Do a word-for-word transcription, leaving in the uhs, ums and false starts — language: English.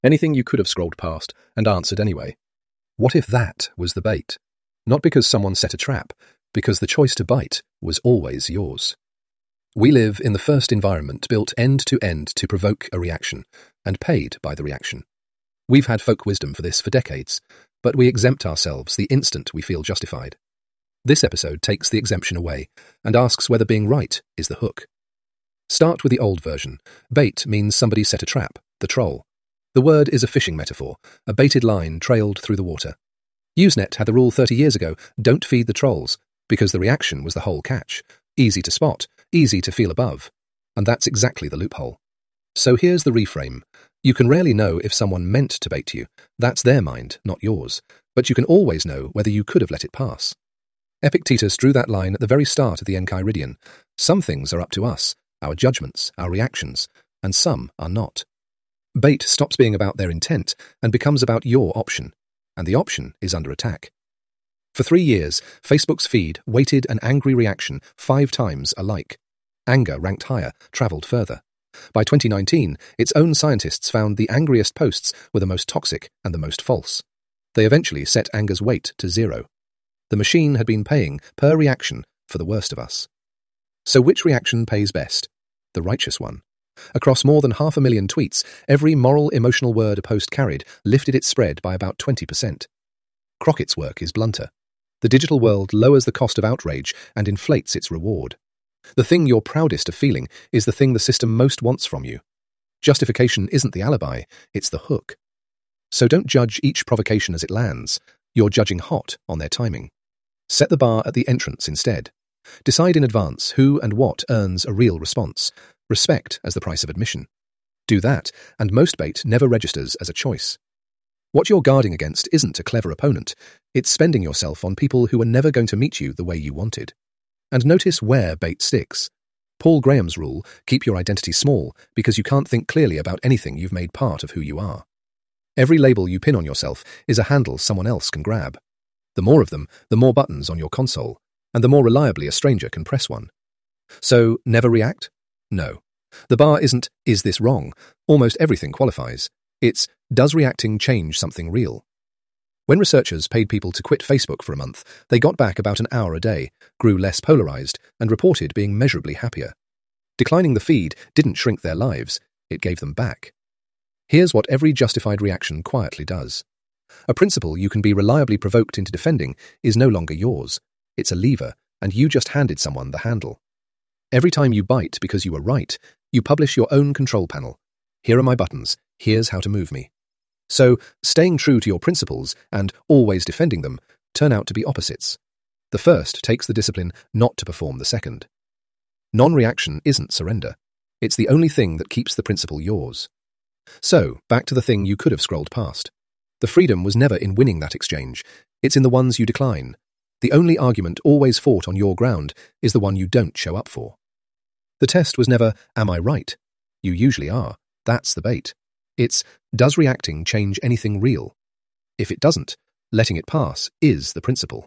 Anything you could have scrolled past and answered anyway. What if that was the bait? Not because someone set a trap, because the choice to bite was always yours. We live in the first environment built end to end to provoke a reaction, and paid by the reaction. We've had folk wisdom for this for decades, but we exempt ourselves the instant we feel justified. This episode takes the exemption away and asks whether being right is the hook. Start with the old version. Bait means somebody set a trap, the troll. The word is a fishing metaphor, a baited line trailed through the water. Usenet had the rule thirty years ago, don't feed the trolls, because the reaction was the whole catch. Easy to spot, easy to feel above. And that's exactly the loophole. So here's the reframe. You can rarely know if someone meant to bait you. That's their mind, not yours. But you can always know whether you could have let it pass. Epictetus drew that line at the very start of the Enchiridion. Some things are up to us, our judgments, our reactions, and some are not. Bait stops being about their intent and becomes about your option, and the option is under attack. For three years, Facebook's feed weighted an angry reaction five times alike. Anger ranked higher, travelled further. By twenty nineteen, its own scientists found the angriest posts were the most toxic and the most false. They eventually set anger's weight to zero. The machine had been paying per reaction for the worst of us. So which reaction pays best? The righteous one. Across more than half a million tweets, every moral, emotional word a post carried lifted its spread by about twenty percent. Crockett's work is blunter. The digital world lowers the cost of outrage and inflates its reward. The thing you're proudest of feeling is the thing the system most wants from you. Justification isn't the alibi, it's the hook. So don't judge each provocation as it lands. You're judging hot on their timing. Set the bar at the entrance instead. Decide in advance who and what earns a real response. Respect as the price of admission. Do that, and most bait never registers as a choice. What you're guarding against isn't a clever opponent. It's spending yourself on people who are never going to meet you the way you wanted. And notice where bait sticks. Paul Graham's rule, keep your identity small, because you can't think clearly about anything you've made part of who you are. Every label you pin on yourself is a handle someone else can grab. The more of them, the more buttons on your console, and the more reliably a stranger can press one. So, never react? No. The bar isn't, is this wrong? Almost everything qualifies. It's, does reacting change something real? When researchers paid people to quit Facebook for a month, they got back about an hour a day, grew less polarized, and reported being measurably happier. Declining the feed didn't shrink their lives, it gave them back. Here's what every justified reaction quietly does. A principle you can be reliably provoked into defending is no longer yours. It's a lever, and you just handed someone the handle. Every time you bite because you were right, you publish your own control panel. Here are my buttons, here's how to move me. So, staying true to your principles and always defending them turn out to be opposites. The first takes the discipline not to perform the second. Non-reaction isn't surrender. It's the only thing that keeps the principle yours. So, back to the thing you could have scrolled past. The freedom was never in winning that exchange. It's in the ones you decline. The only argument always fought on your ground is the one you don't show up for. The test was never, am I right? You usually are. That's the bait. It's, does reacting change anything real? If it doesn't, letting it pass is the principle.